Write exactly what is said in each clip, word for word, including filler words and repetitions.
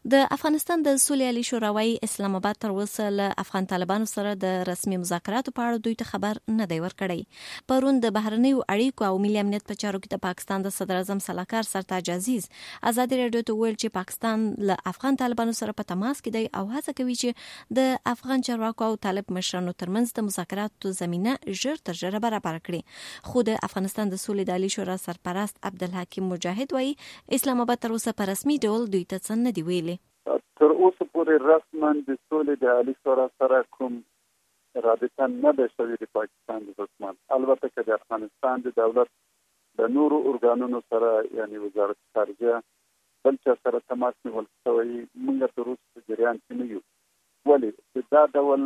د افغانستان د سولې عالی شورا وايي اسلام آباد تر اوسه له افغان طالبانو سره د رسمي مذاکراتو په اړه دوی ته خبر نه دی ورکړی. پرون د بهرنیو اړیکو او ملي امنیت په چارو کې د پاکستان د صدر اعظم سلاکار سرتاج عزیز ازادي رادیو ته ویل چې پاکستان له افغان طالبانو سره په تماس کې دی او هڅه کوي چې د افغان چارواکو او طالب مشرانو ترمنځ د مذاکراتو زمينه ژر تر ژره برابر کړي. خو د افغانستان د سولې عالی شورا سرپرست عبدالحکیم مجاهد وايي اسلام آباد تر اوسه په رسمي ډول دوی ته څه نه دی ویلي. تر اوسه پورې رسما د سولې د عالی شورا سره کوم رابطه نه ده شوې د پاکستان د حکومت. البته که د افغانستان د دولت د نورو ارګانونو سره یعنی وزارت خارجه بل چا سره تماس نیول شوی موږ تر اوسه په جریان کې نه یو. ولې دا ډول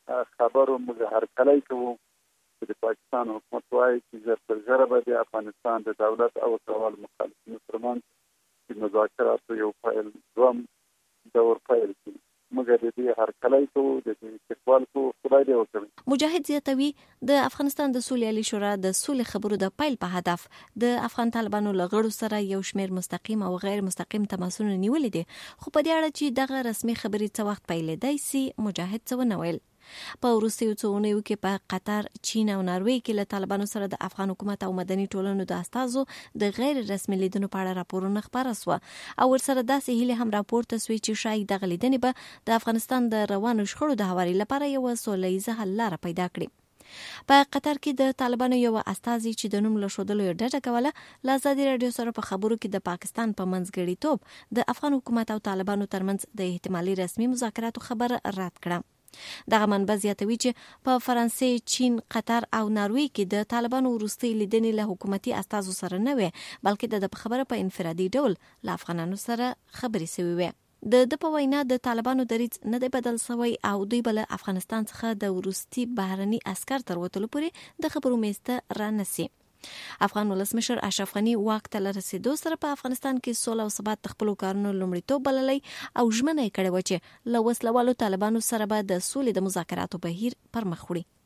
خبرو موږ هرکلی کوو چې د پاکستان حکومت وایي چې ژر تر ژره به د افغانستان د دولت او ټول مخالفینو ترمنځ د مذاکراتو یو فایل دوم دور پیل کړي. موږ د دې هرکلی کوو، د دې استقبال کوو، خدای دې وکړي. مجاهد زیاتوي د افغانستان د سولې عالی شورا د سولې خبرو د پیل په هدف د افغان طالبانو له غړو سره یو شمېر مستقیم او غیر مستقیم تماسونه نیولې دي، خو په دې اړه چې دغه رسمي خبرې څه وخت پیلېدای سي مجاهد څه ونه ویل. په وروستیو څو اونیو کې په قطر، چین او ناروې کې له طالبانو سره د افغان حکومت او مدني ټولنو د استازو د غیر رسمي لیدنو په اړه راپورونه خپاره سوه او ورسره داسې هیلې هم راپورته سوې چې شاید دغه لیدنې به د افغانستان د روانو شخړو د هواري لپاره یو سوله ییزه حل لاره پیدا کړي. په قطر کې د طالبانو یو استازي چې د نوم له ښودلو یې ډډه کوله له ازادي راډیو سره په خبرو کې د پاکستان په منځګړیتوب د افغان حکومت او طالبانو ترمنځ د احتمالي رسمي مذاکراتو خبره رد کړه. دغه منبع زیاتوي چې په فرانسې، چین، قطر او ناروې کې د طالبانو وروستي لیدنې له حکومتي استازو سره نه وي، بلکې د خبره په انفرادي ډول له افغانانو سره خبرې شوې وي. د د په وینا د طالبانو دریځ نه دی بدل شوی او دوی بل افغانستان څخه د وروستي بهرني عسكر تر وتلو پورې د خبرو میسته را نسی. افغان ولسمشر اشرف غني واک ته رسیدو سره په افغانستان کې سوله او ثبات خپل کارونو لومړیتوب بللی او ژمنه یې کړې و چې له وسلوالو طالبانو سره به د سولې د مذاکراتو بهیر پر مخ وړي.